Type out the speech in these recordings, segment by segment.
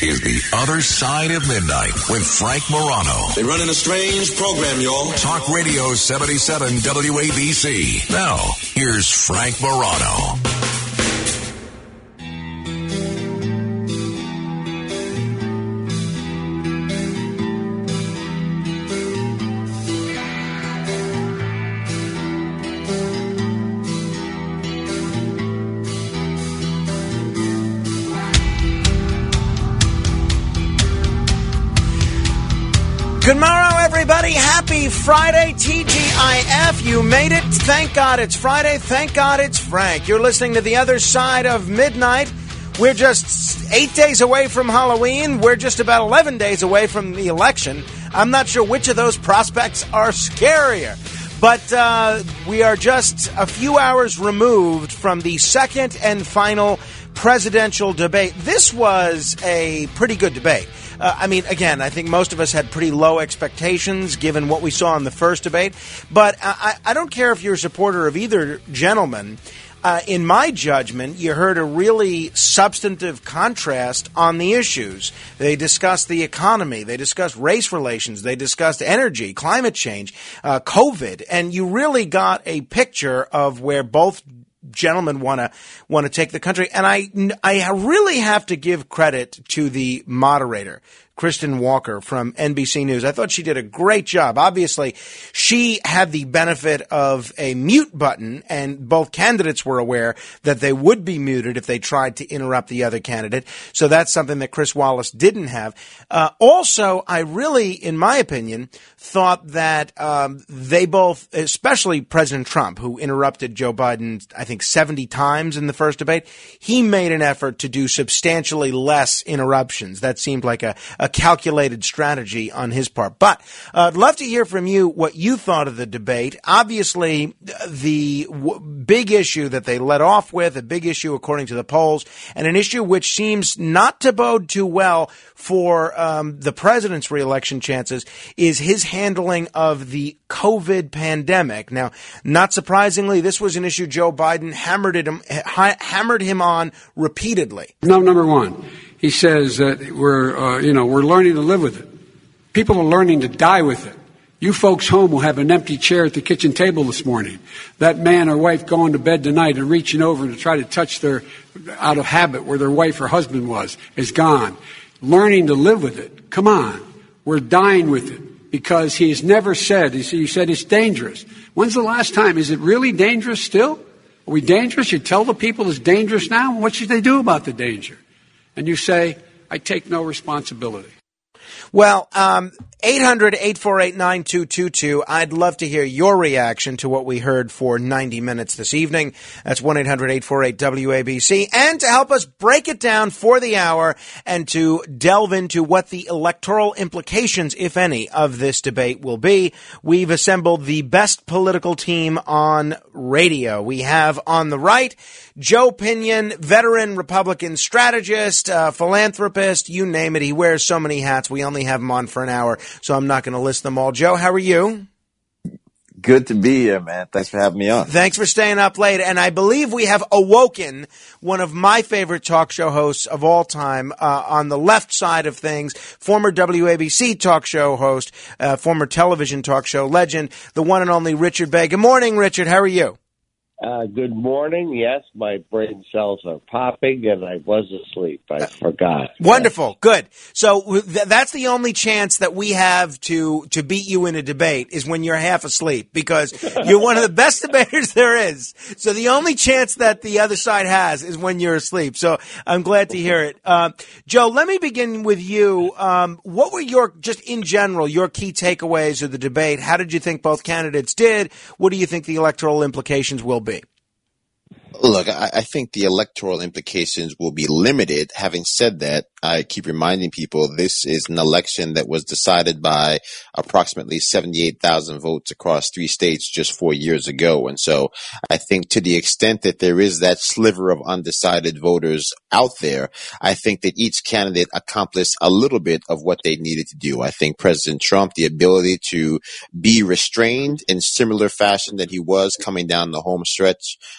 is The Other Side of Midnight with Frank Morano. They're running a strange program, y'all. Talk Radio 77 WABC. Now, here's Frank Morano. Good morrow, everybody. Happy Friday, TGIF. You made it. Thank God it's Friday. Thank God it's Frank. You're listening to The Other Side of Midnight. We're just 8 days away from Halloween. We're just about 11 days away from the election. I'm not sure which of those prospects are scarier. But we are just a few hours removed from the second and final presidential debate. This was a pretty good debate. Again, I think most of us had pretty low expectations given what we saw in the first debate. But I don't care if you're a supporter of either gentleman. In my judgment, you heard a really substantive contrast on the issues. They discussed the economy. They discussed race relations. They discussed energy, climate change, COVID. And you really got a picture of where both gentlemen want to take the country. And I really have to give credit to the moderator, Kristen Walker from NBC News. I thought she did a great job. Obviously, she had the benefit of a mute button, and both candidates were aware that they would be muted if they tried to interrupt the other candidate. So that's something that Chris Wallace didn't have. Also, I really, in my opinion, thought that they both, especially President Trump, who interrupted Joe Biden, I think, 70 times in the first debate, he made an effort to do substantially less interruptions. That seemed like a calculated strategy on his part. But I'd love to hear from you what you thought of the debate. Obviously, the big issue that they led off with, a big issue according to the polls, and an issue which seems not to bode too well for the president's reelection chances, is his handling of the COVID pandemic. Now, not surprisingly, this was an issue Joe Biden hammered him on repeatedly. No, number one. He says that we're learning to live with it. People are learning to die with it. You folks home will have an empty chair at the kitchen table this morning. That man or wife going to bed tonight and reaching over to try to touch out of habit where their wife or husband was, is gone. Learning to live with it. Come on. We're dying with it because he's never said, he said it's dangerous. When's the last time? Is it really dangerous still? Are we dangerous? You tell the people it's dangerous now? What should they do about the danger? And you say, I take no responsibility. Well, 800-848-9222. I'd love to hear your reaction to what we heard for 90 minutes this evening. That's 1-800-848-WABC. And to help us break it down for the hour and to delve into what the electoral implications, if any, of this debate will be, we've assembled the best political team on radio. We have on the right, Joe Pinion, veteran Republican strategist, philanthropist, you name it. He wears so many hats. We only have him on for an hour, so I'm not going to list them all. Joe, how are you? Good to be here, man. Thanks for having me on. Thanks for staying up late. And I believe we have awoken one of my favorite talk show hosts of all time, on the left side of things, former WABC talk show host, former television talk show legend, the one and only Richard Bay. Good morning, Richard. How are you? Good morning. Yes, my brain cells are popping, and I was asleep. I forgot. Wonderful. Good. So that's the only chance that we have to beat you in a debate is when you're half asleep, because you're one of the best debaters there is. So the only chance that the other side has is when you're asleep. So I'm glad to hear it. Joe, let me begin with you. What were just in general, your key takeaways of the debate? How did you think both candidates did? What do you think the electoral implications will be? Look, I think the electoral implications will be limited. Having said that, I keep reminding people this is an election that was decided by approximately 78,000 votes across 3 states just 4 years ago. And so I think to the extent that there is that sliver of undecided voters out there, I think that each candidate accomplished a little bit of what they needed to do. I think President Trump, the ability to be restrained in similar fashion that he was coming down the home stretch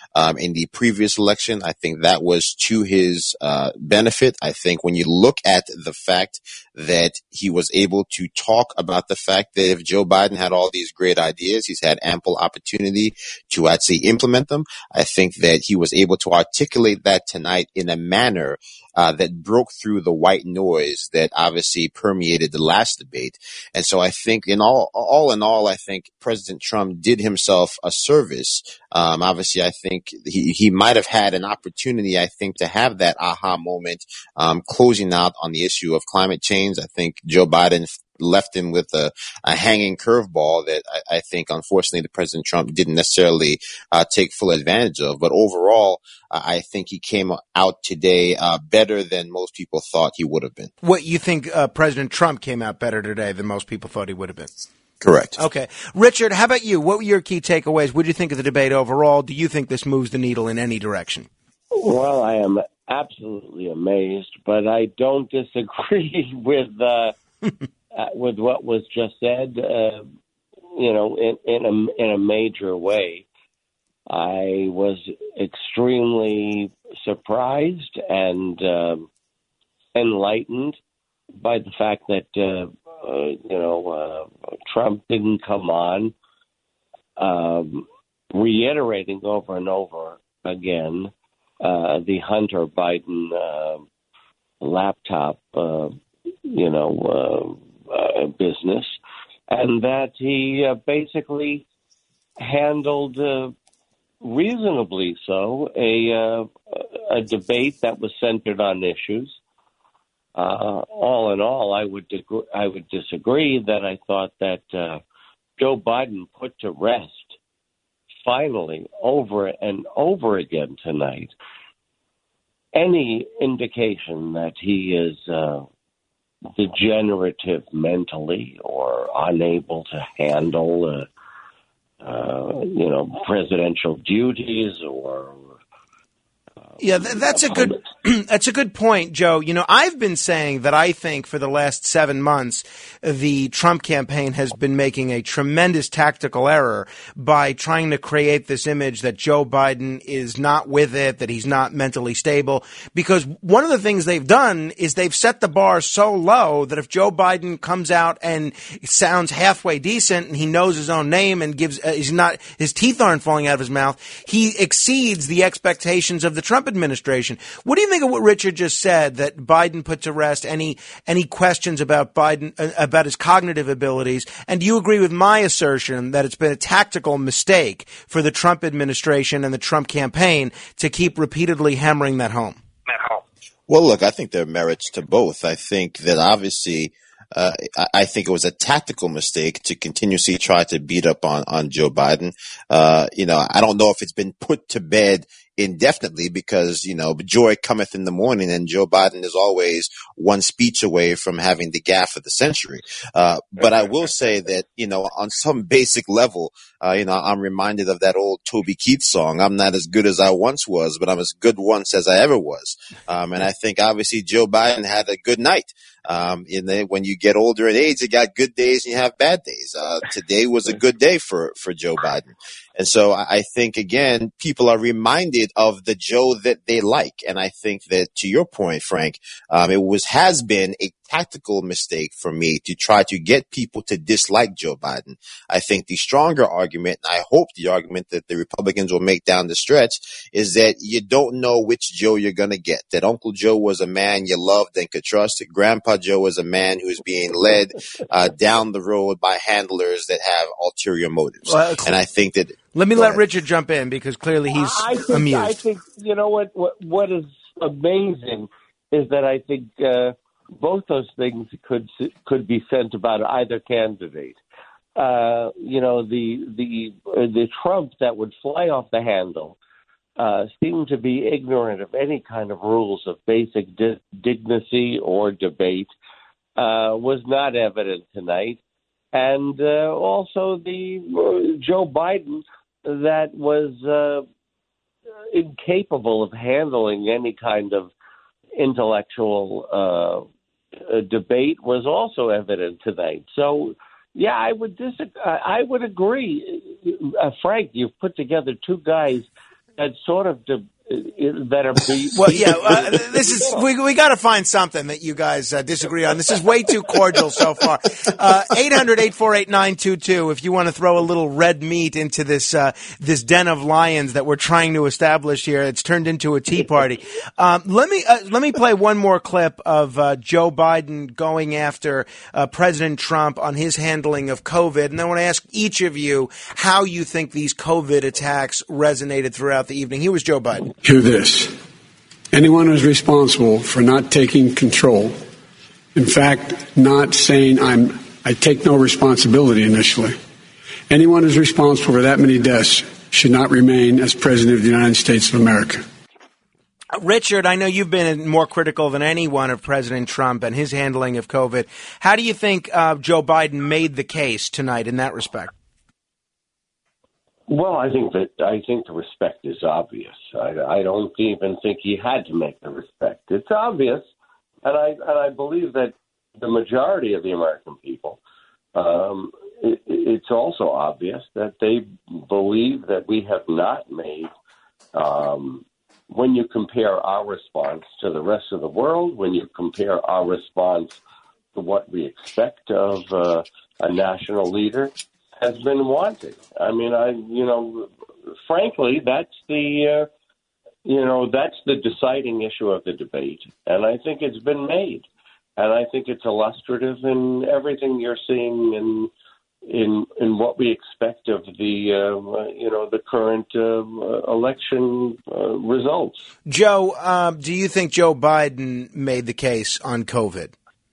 in the previous election. I think that was to his benefit. I think when you look at the fact that he was able to talk about the fact that if Joe Biden had all these great ideas, he's had ample opportunity to actually implement them. I think that he was able to articulate that tonight in a manner that broke through the white noise that obviously permeated the last debate. And so I think in all, I think President Trump did himself a service. Obviously, I think he might have had an opportunity, I think, to have that aha moment, closing out on the issue of climate change. I think Joe Biden left him with a hanging curveball that I think, unfortunately, the President Trump didn't necessarily take full advantage of. But overall, I think he came out today better than most people thought he would have been. What you think President Trump came out better today than most people thought he would have been? Correct. Okay. Richard, how about you? What were your key takeaways? What do you think of the debate overall? Do you think this moves the needle in any direction? Well, I am absolutely amazed, but I don't disagree with what was just said. In a major way. I was extremely surprised and enlightened by the fact that Trump didn't come on, reiterating over and over again the Hunter Biden laptop, business, and that he basically handled reasonably so a debate that was centered on issues. All in all, I would disagree that I thought that Joe Biden put to rest finally over and over again tonight any indication that he is degenerative mentally or unable to handle presidential duties or that's a good point, Joe. I've been saying that I think for the last 7 months, the Trump campaign has been making a tremendous tactical error by trying to create this image that Joe Biden is not with it, that he's not mentally stable. Because one of the things they've done is they've set the bar so low that if Joe Biden comes out and sounds halfway decent and he knows his own name and his teeth aren't falling out of his mouth, he exceeds the expectations of the Trump administration. What do you think of what Richard just said, that Biden put to rest any questions about Biden, about his cognitive abilities? And do you agree with my assertion that it's been a tactical mistake for the Trump administration and the Trump campaign to keep repeatedly hammering that home? Well, look, I think there are merits to both. I think that obviously I think it was a tactical mistake to continuously try to beat up on Joe Biden. I don't know if it's been put to bed indefinitely because, joy cometh in the morning, and Joe Biden is always one speech away from having the gaffe of the century. But I will say that, on some basic level, I'm reminded of that old Toby Keith song. I'm not as good as I once was, but I'm as good once as I ever was. And I think obviously Joe Biden had a good night. When you get older in age, you got good days and you have bad days. Today was a good day for Joe Biden. And so I think, again, people are reminded of the Joe that they like. And I think that, to your point, Frank, it has been a tactical mistake for me to try to get people to dislike Joe Biden. I think the stronger argument, and I hope the argument that the Republicans will make down the stretch, is that you don't know which Joe you're going to get. That Uncle Joe was a man you loved and could trust. Grandpa Joe was a man who's being led down the road by handlers that have ulterior motives. Well, and I think that... Let me let Richard jump in because clearly he's amused. I think, what is amazing is that I think both those things could be sent about either candidate. The Trump that would fly off the handle seemed to be ignorant of any kind of rules of basic dignity or debate, was not evident tonight. And also the Joe Biden that was incapable of handling any kind of intellectual debate was also evident tonight. So, yeah, I would agree. Frank, you've put together two guys that sort of that are well, yeah. This is we got to find something that you guys disagree on. This is way too cordial so far. 800-848-922. If you want to throw a little red meat into this this den of lions that we're trying to establish here, it's turned into a tea party. Let me play one more clip of Joe Biden going after President Trump on his handling of COVID, and then I want to ask each of you how you think these COVID attacks resonated throughout the evening. Here was Joe Biden. Hear this. Anyone who's responsible for not taking control, in fact, not saying I take no responsibility initially, anyone who's responsible for that many deaths should not remain as President of the United States of America. Richard, I know you've been more critical than anyone of President Trump and his handling of COVID. How do you think Joe Biden made the case tonight in that respect? Well, I think the respect is obvious. I don't even think he had to make the respect. It's obvious, and I believe that the majority of the American people, it's also obvious that they believe that we have not made. When you compare our response to the rest of the world, when you compare our response to what we expect of a national leader, has been wanting. I mean, frankly, that's the deciding issue of the debate, and I think it's been made, and I think it's illustrative in everything you're seeing in what we expect of the current election results. Joe, do you think Joe Biden made the case on COVID?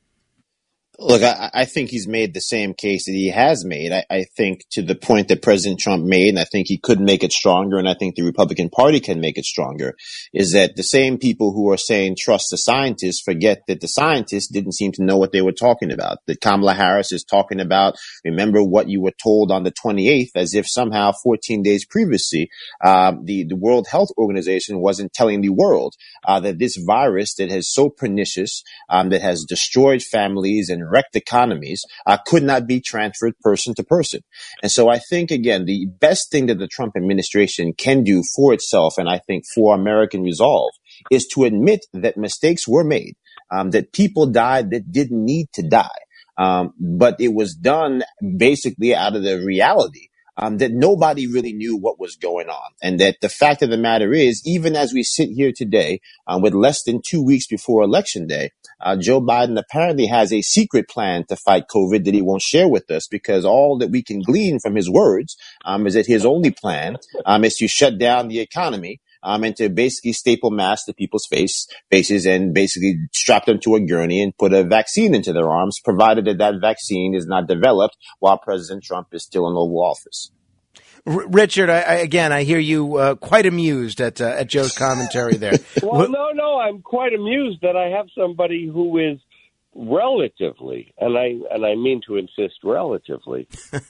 Look, I think he's made the same case that he has made. I think to the point that President Trump made, and I think he could make it stronger, and I think the Republican Party can make it stronger, is that the same people who are saying trust the scientists forget that the scientists didn't seem to know what they were talking about. That Kamala Harris is talking about, remember what you were told on the 28th, as if somehow 14 days previously, the World Health Organization wasn't telling the world that this virus that is so pernicious, that has destroyed families and wrecked economies, could not be transferred person to person. And so I think, again, the best thing that the Trump administration can do for itself, and I think for American resolve, is to admit that mistakes were made, that people died that didn't need to die. But it was done basically out of the reality that nobody really knew what was going on. And that the fact of the matter is, even as we sit here today, with less than 2 weeks before Election Day, Joe Biden apparently has a secret plan to fight COVID that he won't share with us, because all that we can glean from his words is that his only plan is to shut down the economy and to basically staple masks to people's faces and basically strap them to a gurney and put a vaccine into their arms, provided that vaccine is not developed while President Trump is still in Oval Office. Richard, I hear you quite amused at Joe's commentary there. Well, no, I'm quite amused that I have somebody who is relatively, and I mean to insist relatively,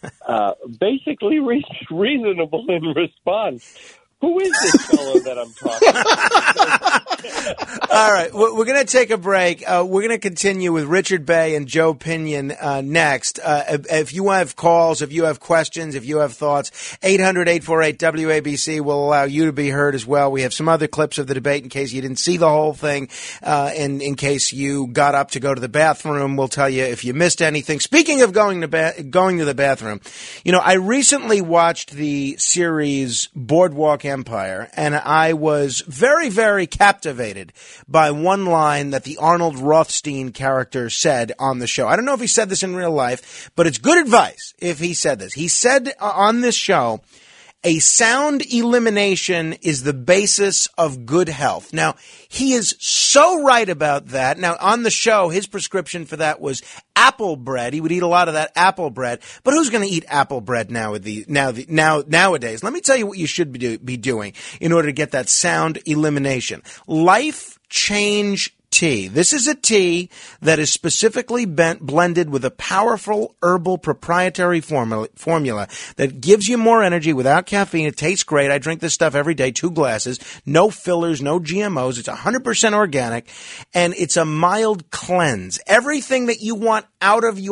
basically reasonable in response. Who is this fellow that I'm talking about? All right, we're going to take a break. We're going to continue with Richard Bay and Joe Pinion next. If you have calls, if you have questions, if you have thoughts, 800-848-WABC will allow you to be heard as well. We have some other clips of the debate in case you didn't see the whole thing, and in case you got up to go to the bathroom. We'll tell you if you missed anything. Speaking of going to the bathroom, I recently watched the series Boardwalk Empire, and I was very, very captivated by one line that the Arnold Rothstein character said on the show. I don't know if he said this in real life, but it's good advice if he said this. He said on this show, a sound elimination is the basis of good health. Now, he is so right about that. Now, on the show, his prescription for that was apple bread. He would eat a lot of that apple bread. But who's going to eat apple bread nowadays? Let me tell you what you should be doing in order to get that sound elimination. Life Change Tea. This is a tea that is specifically blended with a powerful herbal proprietary formula that gives you more energy without caffeine. It tastes great. I drink this stuff every day, 2 glasses, no fillers, no GMOs. It's 100% organic, and it's a mild cleanse. Everything that you want out of your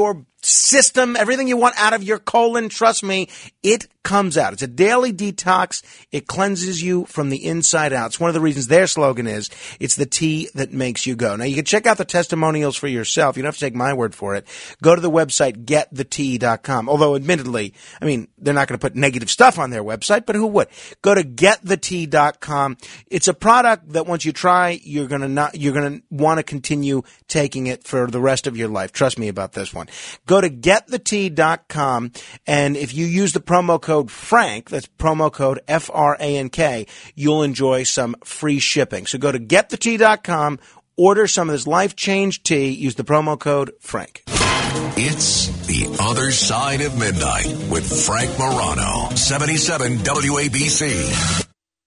system, everything you want out of your colon, trust me, it comes out. It's a daily detox. It cleanses you from the inside out. It's one of the reasons their slogan is, it's the tea that makes you go. Now, you can check out the testimonials for yourself. You don't have to take my word for it. Go to the website, getthetea.com. Although, admittedly, I mean, they're not going to put negative stuff on their website, but who would? Go to getthetea.com. It's a product that once you try, you're going to want to continue taking it for the rest of your life. Trust me about this one. Go to getthetea.com, and if you use the promo code FRANK, that's promo code FRANK, you'll enjoy some free shipping. So go to getthetea.com, order some of this life-change tea, use the promo code FRANK. It's The Other Side of Midnight with Frank Morano, 77 WABC.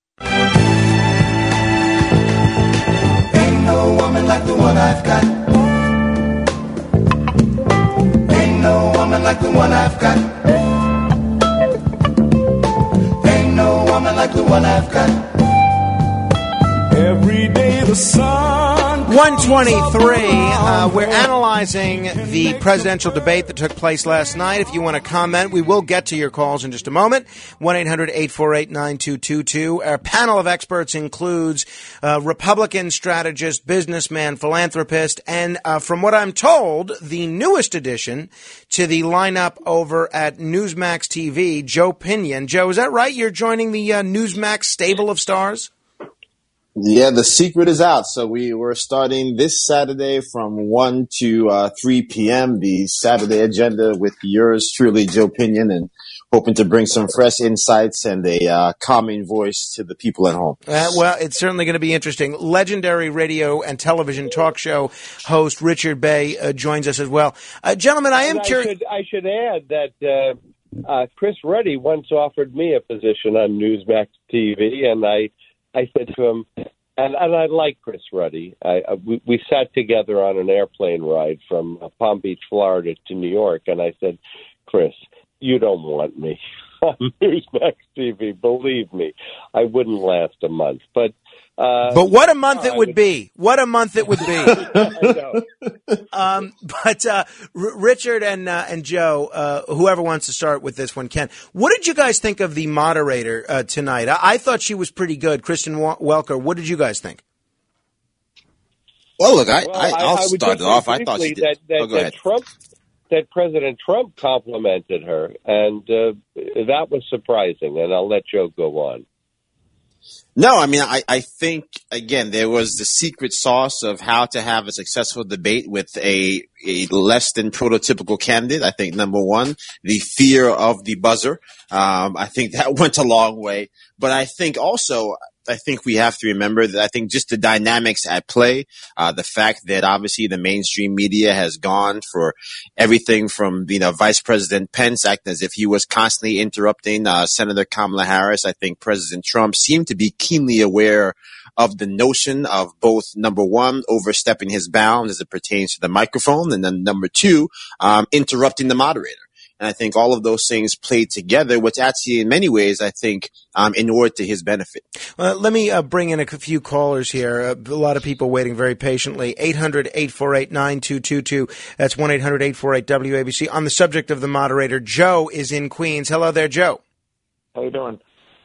Ain't no woman like the one I've got. Ain't no woman like the one I've got. Ain't no woman like the one I've got. Every day the sun. 123. We're analyzing the presidential debate that took place last night. If you want to comment, we will get to your calls in just a moment. 1-800-848-9222. Our panel of experts includes Republican strategist, businessman, philanthropist, and from what I'm told, the newest addition to the lineup over at Newsmax TV, Joe Pinion. Joe, is that right? You're joining the Newsmax stable of stars? Yeah, the secret is out. So we're starting this Saturday from 1 to 3 p.m. The Saturday agenda with yours truly, Joe Pinion, and hoping to bring some fresh insights and a calming voice to the people at home. Well, it's certainly going to be interesting. Legendary radio and television talk show host Richard Bay joins us as well. Gentlemen, I am curious. I should add that Chris Ruddy once offered me a position on Newsmax TV, and I said to him, and I like Chris Ruddy. We sat together on an airplane ride from Palm Beach, Florida to New York, and I said, Chris, you don't want me on Newsmax TV. Believe me, I wouldn't last a month. But what a month it would be. What a month it would be. I know. But Richard and Joe, whoever wants to start with this one can. What did you guys think of the moderator tonight? I thought she was pretty good. Kristen Welker, what did you guys think? Well, look, I'll start it off. I thought she did. Go ahead. That President Trump complimented her, and that was surprising, and I'll let Joe go on. No, I mean, I think, again, there was the secret sauce of how to have a successful debate with a less than prototypical candidate. I think, number one, the fear of the buzzer. I think that went a long way. But I think also, we have to remember that I think just the dynamics at play, the fact that obviously the mainstream media has gone for everything from, Vice President Pence acting as if he was constantly interrupting Senator Kamala Harris. I think President Trump seemed to be keenly aware of the notion of both, number one, overstepping his bounds as it pertains to the microphone, and then number two, interrupting the moderator. And I think all of those things played together, which actually in many ways, I think, inured to his benefit. Let me bring in a few callers here. A lot of people waiting very patiently. 800-848-9222. That's 1-800-848-WABC. On the subject of the moderator, Joe is in Queens. Hello there, Joe. How you doing?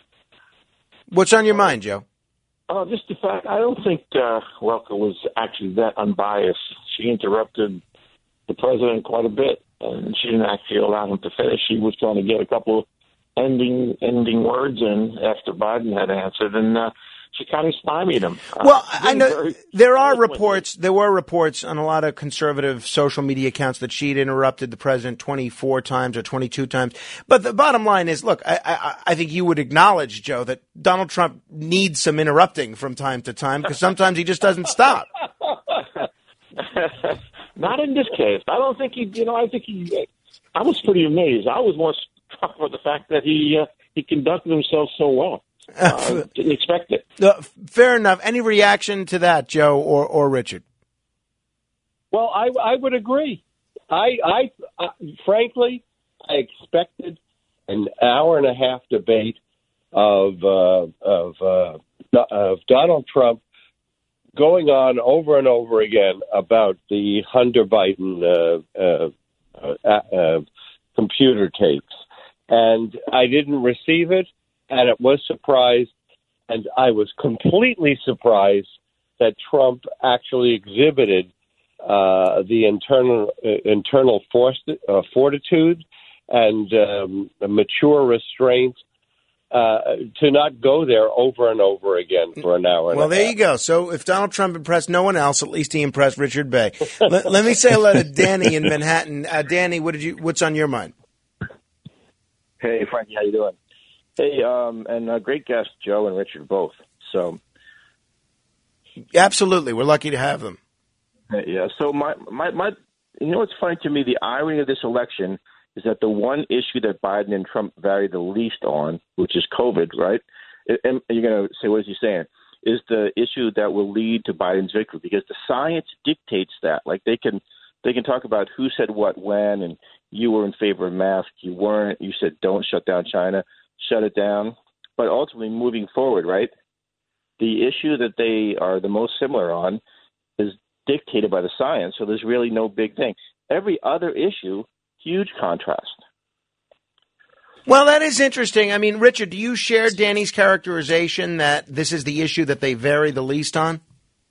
What's on your mind, Joe? Just the fact, I don't think Welker was actually that unbiased. She interrupted the president quite a bit, and she didn't actually allow him to finish. She was trying to get a couple ending words in after Biden had answered, and she kind of stymied him. Well, I know there were reports on a lot of conservative social media accounts that she'd interrupted the president 24 times or 22 times. But the bottom line is, look, I think you would acknowledge, Joe, that Donald Trump needs some interrupting from time to time because sometimes he just doesn't stop. Not in this case. I don't think he, I was pretty amazed. I was more struck by the fact that he conducted himself so well. Didn't expect it. Fair enough. Any reaction to that, Joe or Richard? Well, I would agree. I frankly, I expected an hour and a half debate of Donald Trump going on over and over again about the Hunter Biden computer tapes. And I didn't receive it, and it was surprised, and I was completely surprised that Trump actually exhibited the internal fortitude and mature restraint to not go there over and over again for an hour. Well, there you go. So if Donald Trump impressed no one else, at least he impressed Richard Bay. Let me say hello to Danny in Manhattan. Danny, what's on your mind? Hey, Frankie, how you doing? Hey, and great guests, Joe and Richard, both. So, absolutely, we're lucky to have them. Yeah. So my, you know what's funny to me? The irony of this election is that the one issue that Biden and Trump varied the least on, which is COVID, right? And you're going to say, what is he saying? Is the issue that will lead to Biden's victory, because the science dictates that. Like they can talk about who said what when, and you were in favor of masks, you weren't. You said don't shut down China, shut it down. But ultimately, moving forward, right? The issue that they are the most similar on is dictated by the science. So there's really no big thing. Every other issue, huge contrast. Well, that is interesting. I mean, Richard, do you share Danny's characterization that this is the issue that they vary the least on?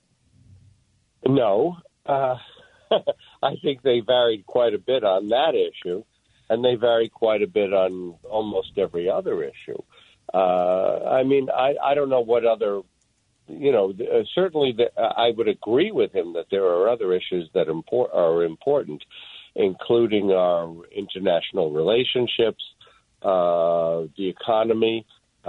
No. I think they varied quite a bit on that issue, and they vary quite a bit on almost every other issue. I mean, I don't know what other, certainly I would agree with him that there are other issues that are important, including our international relationships, the economy,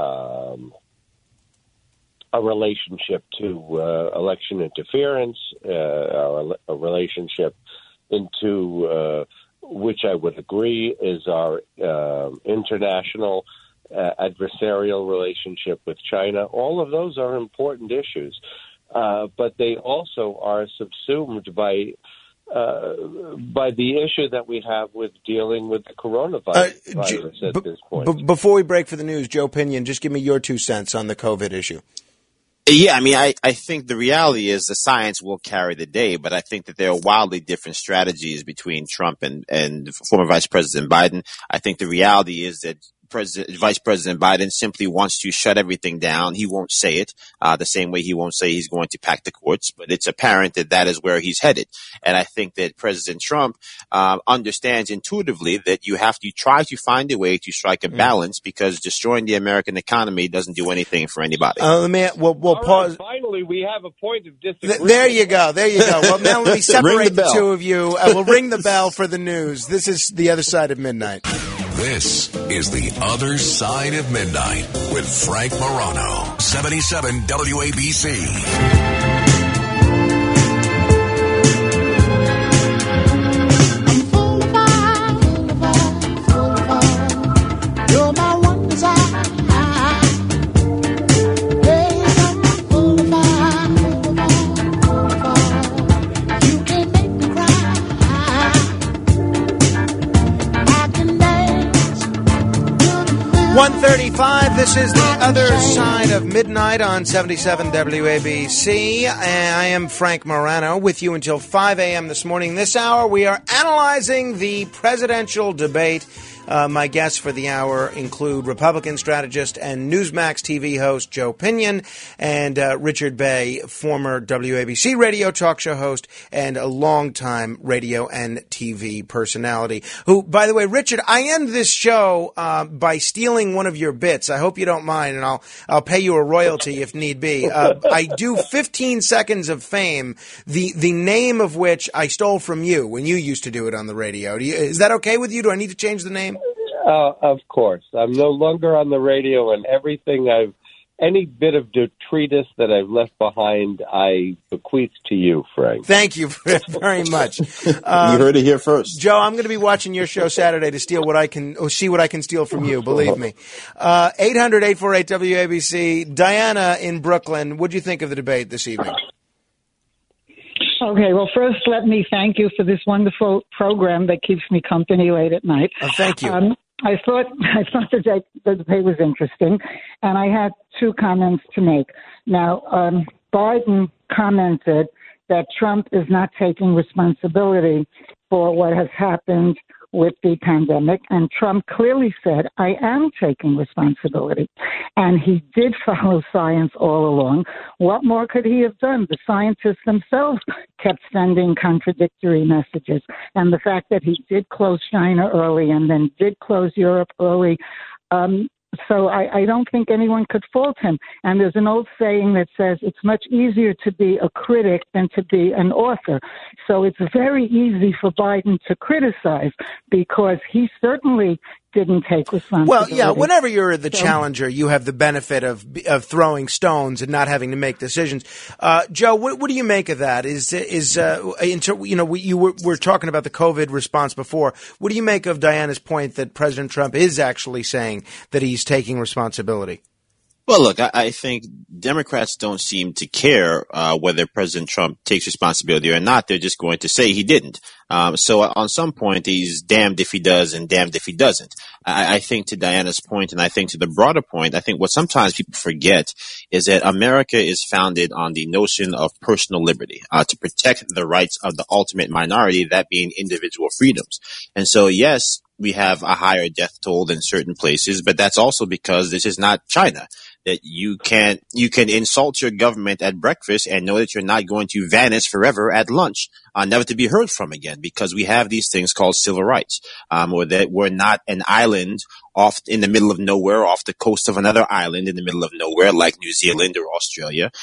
a relationship to election interference, a relationship into which I would agree is our international adversarial relationship with China. All of those are important issues, but they also are subsumed by the issue that we have with dealing with the coronavirus at this point. Before we break for the news, Joe Pinion, just give me your 2 cents on the COVID issue. Yeah, I mean, I think the reality is the science will carry the day, but I think that there are wildly different strategies between Trump and former Vice President Biden. I think the reality is that Vice President Biden simply wants to shut everything down. He won't say it the same way he won't say he's going to pack the courts, but it's apparent that that is where he's headed. And I think that President Trump understands intuitively that you have to try to find a way to strike a balance, because destroying the American economy doesn't do anything for anybody. We'll pause. Right, finally, we have a point of disagreement. There you go. Well, now let me separate the two of you. We'll ring the bell for the news. This is The Other Side of Midnight. This is The Other Side of Midnight with Frank Morano, 77 WABC. This is The Other Side of Midnight on 77 WABC. I am Frank Morano with you until 5 a.m. this morning. This hour, we are analyzing the presidential debate. My guests for the hour include Republican strategist and Newsmax TV host Joe Pinion and Richard Bay, former WABC radio talk show host and a longtime radio and TV personality. Who, by the way, Richard, I end this show by stealing one of your bits. I hope you don't mind, and I'll pay you a royalty if need be. I do 15 seconds of fame, the name of which I stole from you when you used to do it on the radio. Is that okay with you? Do I need to change the name? Of course. I'm no longer on the radio, and any bit of detritus that I've left behind, I bequeath to you, Frank. Thank you very much. You heard it here first. Joe, I'm going to be watching your show Saturday to steal what I can, or see what I can steal from you, believe me. 800-848-WABC. Diana in Brooklyn, what do you think of the debate this evening? Okay, well, first, let me thank you for this wonderful program that keeps me company late at night. Thank you. I thought the debate was interesting, and I had 2 comments to make. Now, Biden commented that Trump is not taking responsibility for what has happened with the pandemic, and Trump clearly said, I am taking responsibility. And he did follow science all along. What more could he have done? The scientists themselves kept sending contradictory messages. And the fact that he did close China early and then did close Europe early, so I don't think anyone could fault him. And there's an old saying that says it's much easier to be a critic than to be an author. So it's very easy for Biden to criticize because he certainly didn't take responsibility. Well, yeah, whenever you're the challenger, you have the benefit of throwing stones and not having to make decisions. Joe, what do you make of that? We're talking about the COVID response before. What do you make of Diana's point that President Trump is actually saying that he's taking responsibility? Well, look, I think Democrats don't seem to care whether President Trump takes responsibility or not. They're just going to say he didn't. So on some point, he's damned if he does and damned if he doesn't. I think to Diana's point, and I think to the broader point, I think what sometimes people forget is that America is founded on the notion of personal liberty, to protect the rights of the ultimate minority, that being individual freedoms. And so, yes, we have a higher death toll in certain places, but that's also because this is not China. That you can insult your government at breakfast and know that you're not going to vanish forever at lunch, never to be heard from again, because we have these things called civil rights, or that we're not an island off in the middle of nowhere, off the coast of another island in the middle of nowhere, like New Zealand or Australia.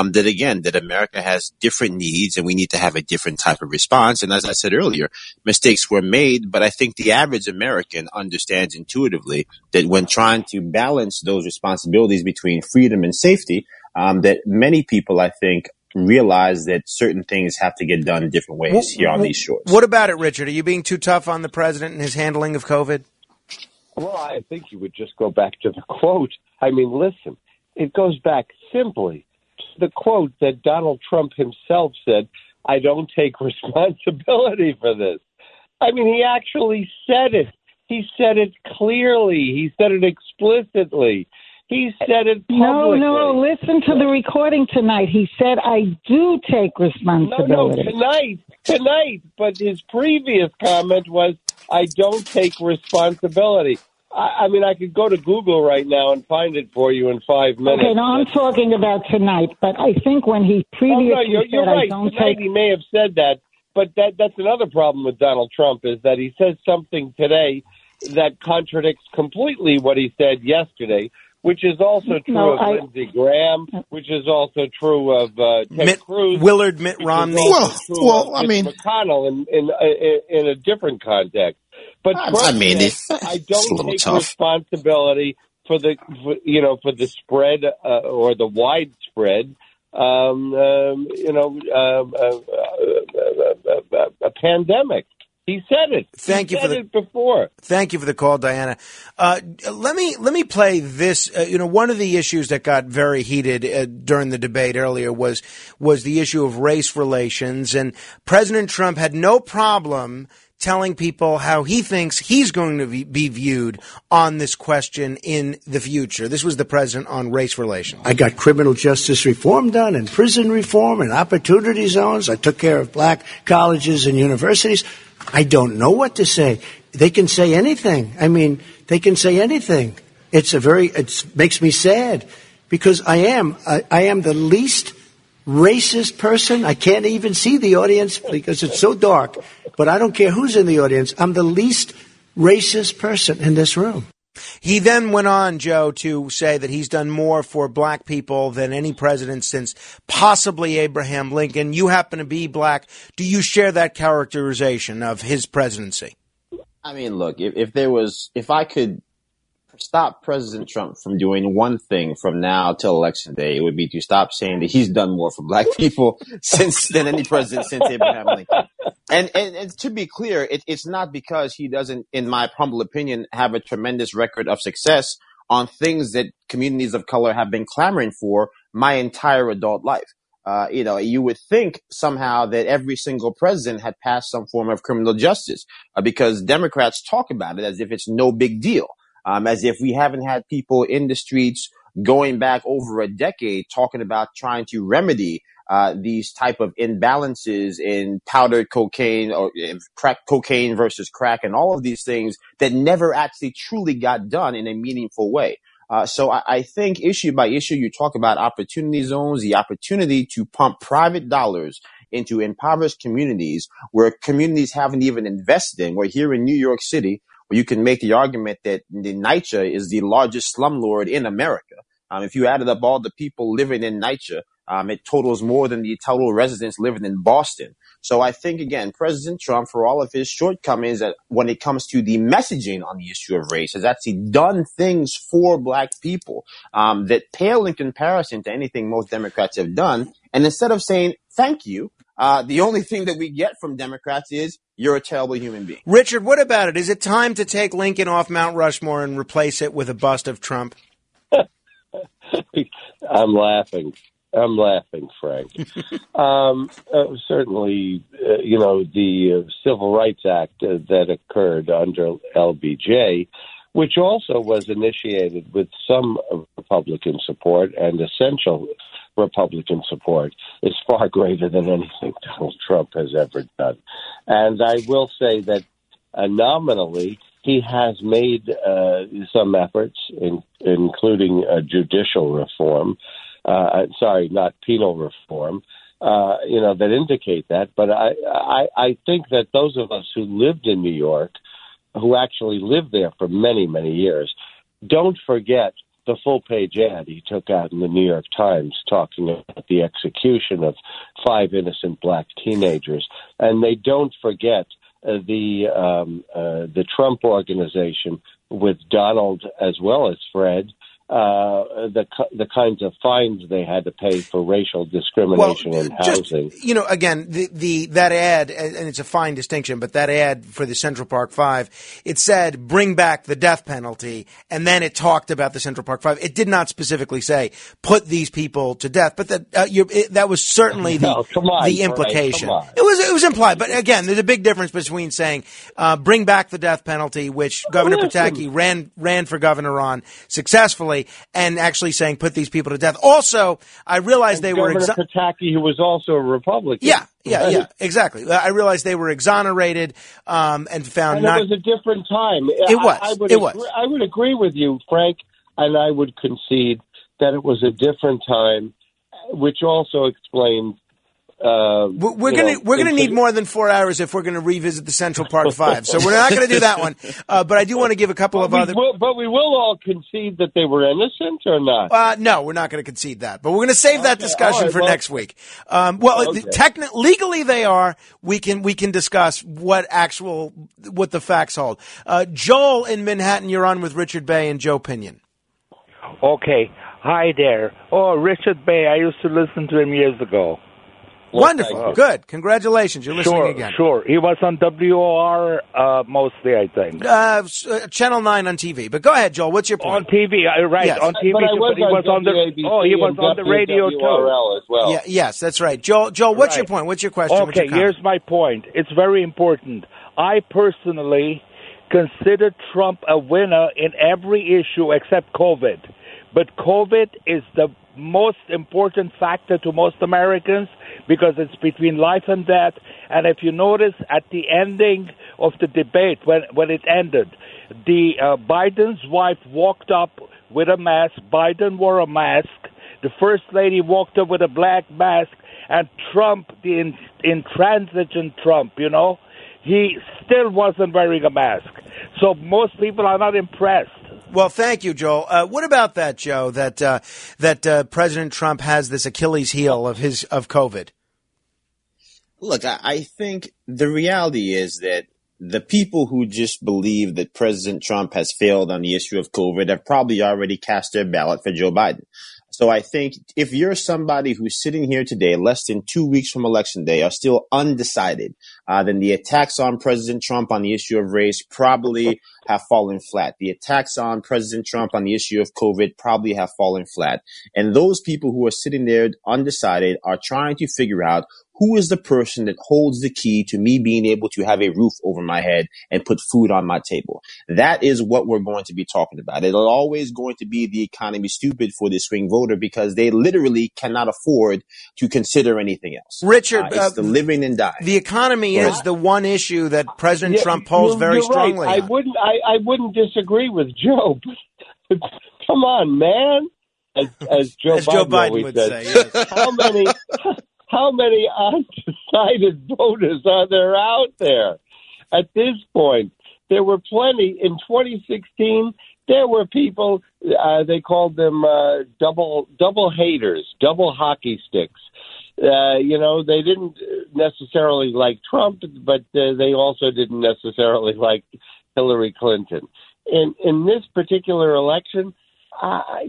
That America has different needs and we need to have a different type of response. And as I said earlier, mistakes were made, but I think the average American understands intuitively that when trying to balance those responsibilities between freedom and safety, that many people, I think, realize that certain things have to get done in different ways here on these shores. What about it, Richard? Are you being too tough on the president and his handling of COVID? Well, I think you would just go back to the quote. I mean, listen, it goes back simply to the quote that Donald Trump himself said, I don't take responsibility for this. I mean, he actually said it. He said it clearly. He said it explicitly. He said it publicly. No, listen to the recording tonight. He said, I do take responsibility. No, tonight. But his previous comment was, I don't take responsibility. I mean, I could go to Google right now and find it for you in 5 minutes. Okay, no, I'm talking about tonight, but I think when he previously you're said, right. I don't tonight he may have said that, but that's another problem with Donald Trump is that he says something today that contradicts completely what he said yesterday, which is also true of Lindsey Graham, which is also true of Ted Cruz, Mitt Romney. McConnell in a different context. But Trump said, I don't take responsibility for the spread or the widespread a pandemic. He said it. Thank you for it before. Thank you for the call, Diana. Let me play this. One of the issues that got very heated during the debate earlier was the issue of race relations, and President Trump had no problem telling people how he thinks he's going to be viewed on this question in the future. This was the president on race relations. I got criminal justice reform done and prison reform and opportunity zones. I took care of black colleges and universities. I don't know what to say. They can say anything. I mean, they can say anything. It makes me sad because I am the least racist person. I can't even see the audience because it's so dark, but I don't care who's in the audience. I'm the least racist person in this room. He then went on, Joe, to say that he's done more for black people than any president since possibly Abraham Lincoln. You happen to be black. Do you share that characterization of his presidency? I mean, look, if I could stop President Trump from doing one thing from now till Election Day, it would be to stop saying that he's done more for black people than any president since Abraham Lincoln. And to be clear, it's not because he doesn't, in my humble opinion, have a tremendous record of success on things that communities of color have been clamoring for my entire adult life. You would think somehow that every single president had passed some form of criminal justice because Democrats talk about it as if it's no big deal. As if we haven't had people in the streets going back over a decade talking about trying to remedy these type of imbalances in powdered cocaine or crack cocaine versus crack and all of these things that never actually truly got done in a meaningful way. So I think issue by issue, you talk about opportunity zones, the opportunity to pump private dollars into impoverished communities where communities haven't even invested in. We're here in New York City, where you can make the argument that the NYCHA is the largest slumlord in America. If you added up all the people living in NYCHA, it totals more than the total residents living in Boston. So I think, again, President Trump, for all of his shortcomings, that when it comes to the messaging on the issue of race, has actually done things for black people that pale in comparison to anything most Democrats have done. And instead of saying thank you, the only thing that we get from Democrats is you're a terrible human being. Richard, what about it? Is it time to take Lincoln off Mount Rushmore and replace it with a bust of Trump? I'm laughing, Frank. Certainly, the Civil Rights Act that occurred under LBJ, which also was initiated with some Republican support and essential Republican support, is far greater than anything Donald Trump has ever done. And I will say that nominally, he has made some efforts, including judicial reform. Sorry, not penal reform. That indicate that. But I think that those of us who lived in New York, who actually lived there for many, many years, don't forget the full-page ad he took out in the New York Times talking about the execution of 5 innocent black teenagers, and they don't forget the Trump Organization with Donald as well as Fred, the kinds of fines they had to pay for racial discrimination in housing. Again, that ad, and it's a fine distinction, but that ad for the Central Park Five, it said bring back the death penalty, and then it talked about the Central Park Five. It did not specifically say put these people to death, but that was certainly the implication. It was implied, but again, there's a big difference between saying bring back the death penalty, which Governor Pataki ran for governor on successfully, and actually saying put these people to death. Also, I realized they were Governor Pataki, who was also a Republican. Yeah, exactly. I realized they were exonerated and found and it was a different time. It was. I would agree with you, Frank, and I would concede that it was a different time, which also explains. We're gonna need more than 4 hours if we're gonna revisit the Central Park Five. So we're not gonna do that one. But I do want to give a couple of other. But we will all concede that they were innocent, or not? No, we're not going to concede that. But we're going to save that discussion for next week. Legally they are. We can discuss what the facts hold. Joel in Manhattan, you're on with Richard Bay and Joe Pinion. Okay, hi there. Oh, Richard Bay, I used to listen to him years ago. Wonderful. Good. Congratulations. You're listening again. Sure. He was on WOR mostly, I think. Channel 9 on TV. But go ahead, Joel. What's your point? On TV, right. Yes. On TV. But he was on the he was on the radio too. As well. Yeah, yes, that's right. Joel, what's your point? What's your question? Okay, here's my point. It's very important. I personally consider Trump a winner in every issue except COVID. But COVID is the most important factor to most Americans because it's between life and death. And if you notice at the ending of the debate, when it ended, the Biden's wife walked up with a mask. Biden wore a mask. The First Lady walked up with a black mask. And Trump, the intransigent Trump, he still wasn't wearing a mask. So most people are not impressed. Well, thank you, Joel. What about that, Joe? That President Trump has this Achilles heel of COVID. Look, I think the reality is that the people who just believe that President Trump has failed on the issue of COVID have probably already cast their ballot for Joe Biden. So I think if you're somebody who's sitting here today, less than 2 weeks from Election Day, are still undecided, then the attacks on President Trump on the issue of race probably have fallen flat. The attacks on President Trump on the issue of COVID probably have fallen flat. And those people who are sitting there undecided are trying to figure out who is the person that holds the key to me being able to have a roof over my head and put food on my table? That is what we're going to be talking about. It'll always going to be the economy stupid for the swing voter because they literally cannot afford to consider anything else. Richard, it's the living and dying. The economy is the one issue that President Trump holds very strongly. Right. I wouldn't disagree with Joe. But come on, man. As Joe Biden would say. Yes. How many undecided voters are there out there? At this point, there were plenty. In 2016, there were people, they called them double haters, double hockey sticks. They didn't necessarily like Trump, but they also didn't necessarily like Hillary Clinton. In this particular election, I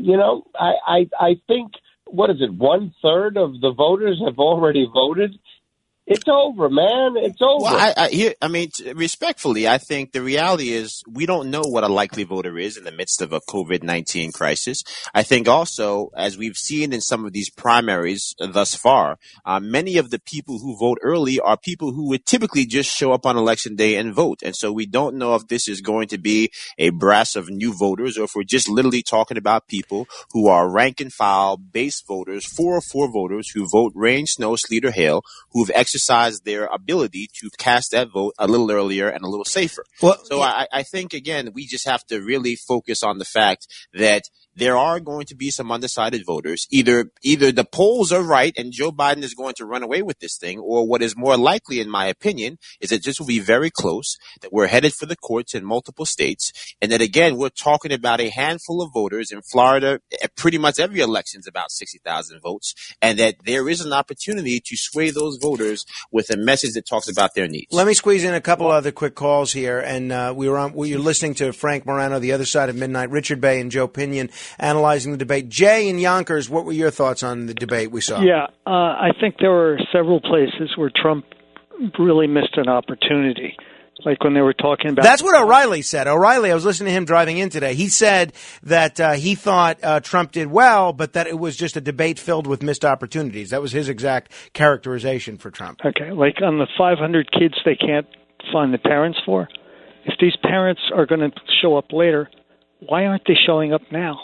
think, what is it, 1/3 of the voters have already voted? It's over, man. It's over. Well, respectfully, I think the reality is we don't know what a likely voter is in the midst of a COVID-19 crisis. I think also, as we've seen in some of these primaries thus far, many of the people who vote early are people who would typically just show up on election day and vote. And so we don't know if this is going to be a brass of new voters or if we're just literally talking about people who are rank and file base voters, 404 voters who vote rain, snow, sleet, or hail, who've exercise their ability to cast that vote a little earlier and a little safer. I think, again, we just have to really focus on the fact that there are going to be some undecided voters. Either the polls are right and Joe Biden is going to run away with this thing, or what is more likely, in my opinion, is that this will be very close, that we're headed for the courts in multiple states, and that, again, we're talking about a handful of voters in Florida. Pretty much every election is about 60,000 votes, and that there is an opportunity to sway those voters with a message that talks about their needs. Let me squeeze in a couple other quick calls here, and you're listening to Frank Morano, The Other Side of Midnight, Richard Bay and Joe Pinion analyzing the debate. Jay in Yonkers, what were your thoughts on the debate we saw? Yeah, I think there were several places where Trump really missed an opportunity. Like when they were talking about... That's what O'Reilly said. O'Reilly, I was listening to him driving in today. He said that he thought Trump did well, but that it was just a debate filled with missed opportunities. That was his exact characterization for Trump. Okay, like on the 500 kids they can't find the parents for, if these parents are going to show up later, why aren't they showing up now?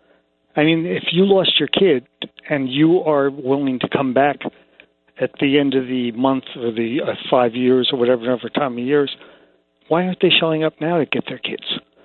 I mean, if you lost your kid and you are willing to come back at the end of the month or the 5 years or whatever time of years, why aren't they showing up now to get their kids?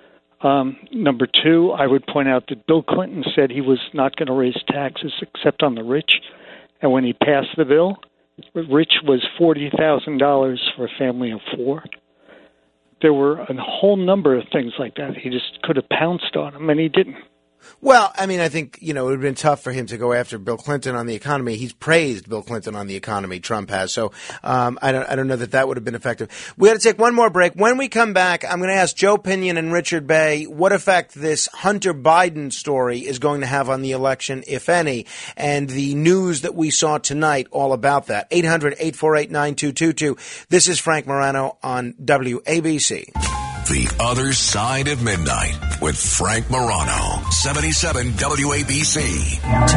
Number two, I would point out that Bill Clinton said he was not going to raise taxes except on the rich. And when he passed the bill, rich was $40,000 for a family of four. There were a whole number of things like that. He just could have pounced on them, and he didn't. Well, I mean, I think, it would have been tough for him to go after Bill Clinton on the economy. He's praised Bill Clinton on the economy, Trump has. So I don't know that would have been effective. We got to take one more break. When we come back, I'm going to ask Joe Pinion and Richard Bay what effect this Hunter Biden story is going to have on the election, if any, and the news that we saw tonight all about that. 800-848-9222. This is Frank Morano on WABC. The Other Side of Midnight with Frank Morano, 77 WABC.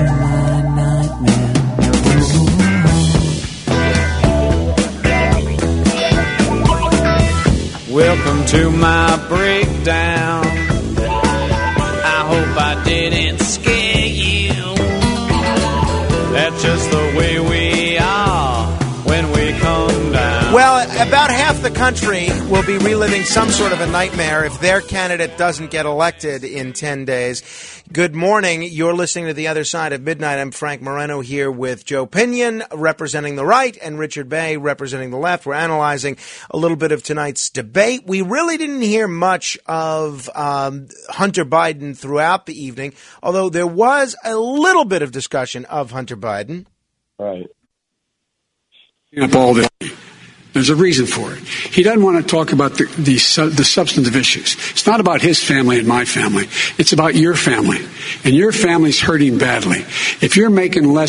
Welcome to my breakdown. I hope I didn't scare you. That's just the way we are when we come down. Well, about half the country will be reliving some sort of a nightmare if their candidate doesn't get elected in 10 days. Good morning. You're listening to The Other Side of Midnight. I'm Frank Morano here with Joe Pinion representing the right and Richard Bay representing the left. We're analyzing a little bit of tonight's debate. We really didn't hear much of Hunter Biden throughout the evening, although there was a little bit of discussion of Hunter Biden. Right. Up all this. There's a reason for it. He doesn't want to talk about the substantive issues. It's not about his family and my family. It's about your family. And your family's hurting badly. If you're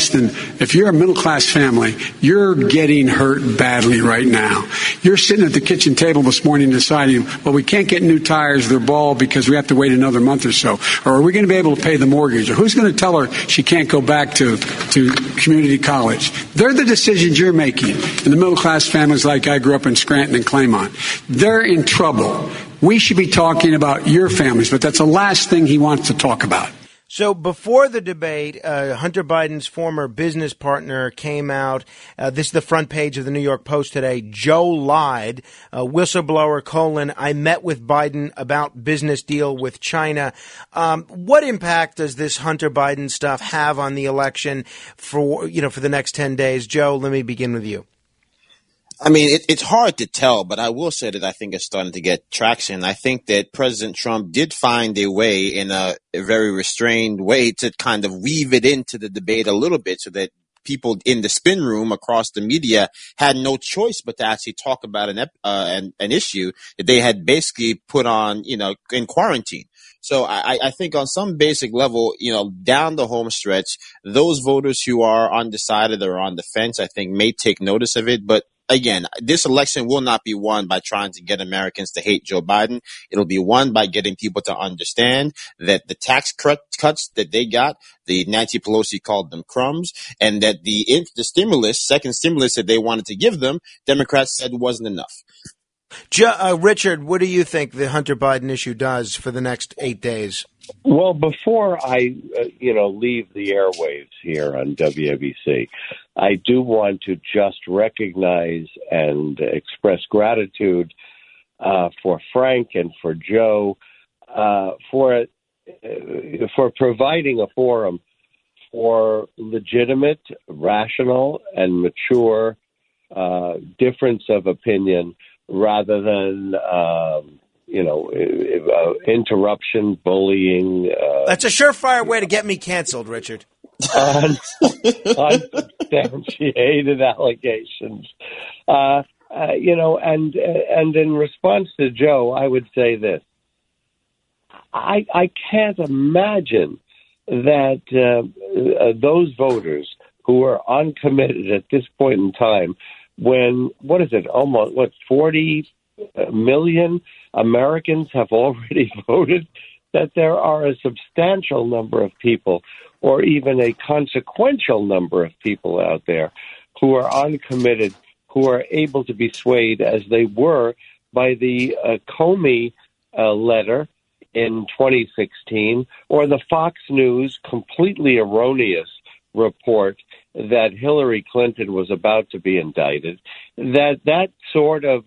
a middle-class family, you're getting hurt badly right now. You're sitting at the kitchen table this morning deciding, well, we can't get new tires, they're bald because we have to wait another month or so. Or are we going to be able to pay the mortgage? Or who's going to tell her she can't go back to community college? They're the decisions you're making. And the middle-class families like I grew up in Scranton and Claymont, they're in trouble. We should be talking about your families, but that's the last thing he wants to talk about. So before the debate, Hunter Biden's former business partner came out. This is the front page of the New York Post today. Joe lied. Whistleblower : I met with Biden about business deal with China. What impact does this Hunter Biden stuff have on the election for the next 10 days? Joe, let me begin with you. I mean, it's hard to tell, but I will say that I think it's starting to get traction. I think that President Trump did find a way in a very restrained way to kind of weave it into the debate a little bit so that people in the spin room across the media had no choice but to actually talk about an issue that they had basically put on, in quarantine. So I think on some basic level, down the home stretch, those voters who are undecided or on the fence, I think may take notice of it. But again, this election will not be won by trying to get Americans to hate Joe Biden. It'll be won by getting people to understand that the tax cuts that they got, the Nancy Pelosi called them crumbs, and that the second stimulus that they wanted to give them, Democrats said wasn't enough. Richard, what do you think the Hunter Biden issue does for the next 8 days? Well, before I, leave the airwaves here on WABC, I do want to just recognize and express gratitude for Frank and for Joe for providing a forum for legitimate, rational, and mature difference of opinion rather than interruption, bullying. That's a surefire way to get me canceled, Richard. Unsubstantiated allegations. And in response to Joe, I would say this. I can't imagine that those voters who are uncommitted at this point in time, when, 40 million Americans have already voted, that there are a substantial number of people, or even a consequential number of people out there who are uncommitted, who are able to be swayed as they were by the Comey letter in 2016, or the Fox News completely erroneous report that Hillary Clinton was about to be indicted. That sort of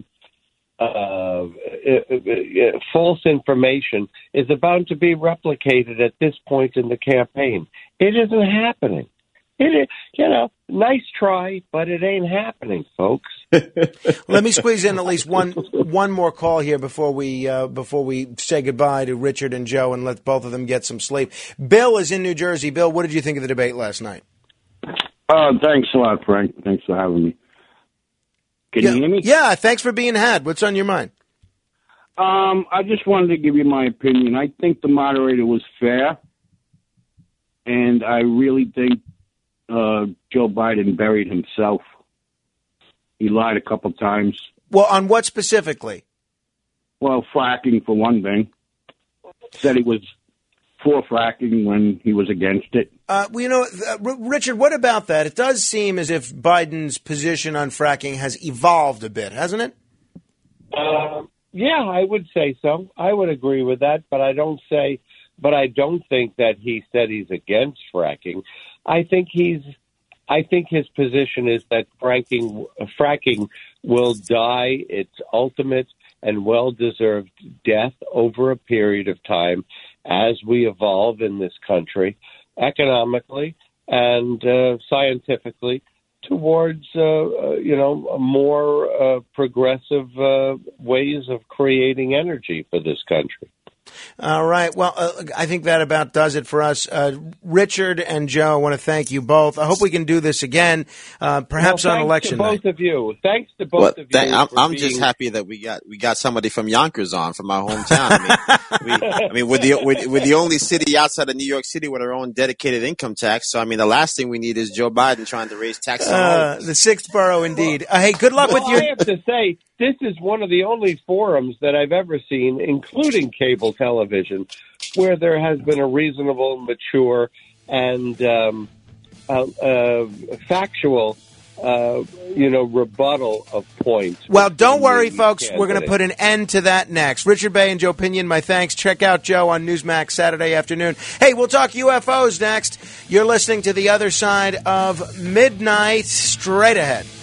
false information is about to be replicated at this point in the campaign. It isn't happening. Nice try, but it ain't happening, folks. Let me squeeze in at least one more call here before we say goodbye to Richard and Joe and let both of them get some sleep. Bill is in New Jersey. Bill, what did you think of the debate last night? Thanks a lot, Frank. Thanks for having me. Can you hear me? Yeah, thanks for being had. What's on your mind? I just wanted to give you my opinion. I think the moderator was fair, and I really think Joe Biden buried himself. He lied a couple times. Well, on what specifically? Well, fracking, for one thing. Said he was for fracking when he was against it. Richard, what about that? It does seem as if Biden's position on fracking has evolved a bit, hasn't it? Yeah, I would say so. I would agree with that, but I don't think that he said he's against fracking. I think his position is that fracking will die its ultimate and well-deserved death over a period of time as we evolve in this country, economically and scientifically, towards more progressive ways of creating energy for this country. All right. Well, I think that about does it for us. Richard and Joe, I want to thank you both. I hope we can do this again, perhaps on election night. Thanks to both of you. Thanks to both of you. I'm just happy that we got somebody from Yonkers on, from my hometown. I mean, we're the only city outside of New York City with our own dedicated income tax. So, I mean, the last thing we need is Joe Biden trying to raise taxes on homes. The sixth borough, indeed. Hey, good luck with your... I have to say, this is one of the only forums that I've ever seen, including cable television, where there has been a reasonable, mature, and factual, rebuttal of points. Well, don't worry, folks. We're going to put an end to that next. Richard Bay and Joe Pinion, my thanks. Check out Joe on Newsmax Saturday afternoon. Hey, we'll talk UFOs next. You're listening to The Other Side of Midnight. Straight ahead.